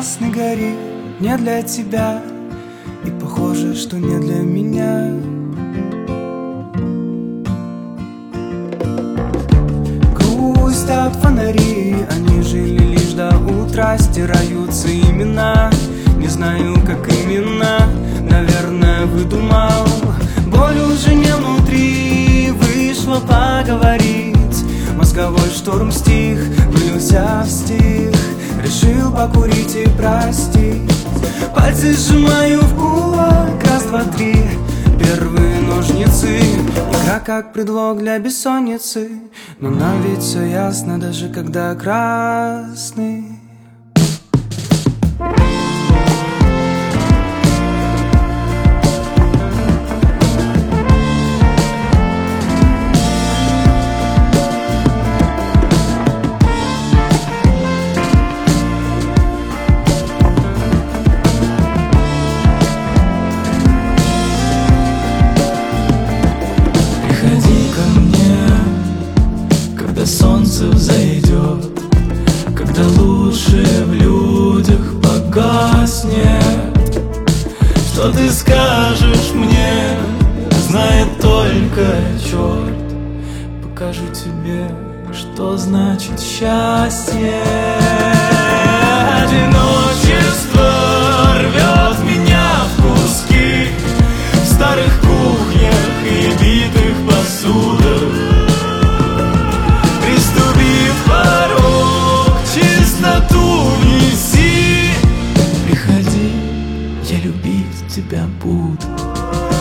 красный горит не для тебя, и похоже, что не для меня. Грустят фонари, они жили лишь до утра. Стираются имена, не знаю, как именно. Наверное, выдумал. Боль уже не внутри, вышло поговорить. Мозговой шторм стих, влился в стих. Решил покурить и простить. Пальцы сжимаю в кулак, раз, два, три. Первые ножницы, игра как предлог для бессонницы. Но нам ведь все ясно, даже когда красный. Солнце взойдет, когда лучшее в людях погаснет. Что ты скажешь мне, знает только черт. Покажу тебе, что значит счастье. Одиночество рвет меня в куски, в старых кухнях и битых посудах. Приходи, я любить тебя буду.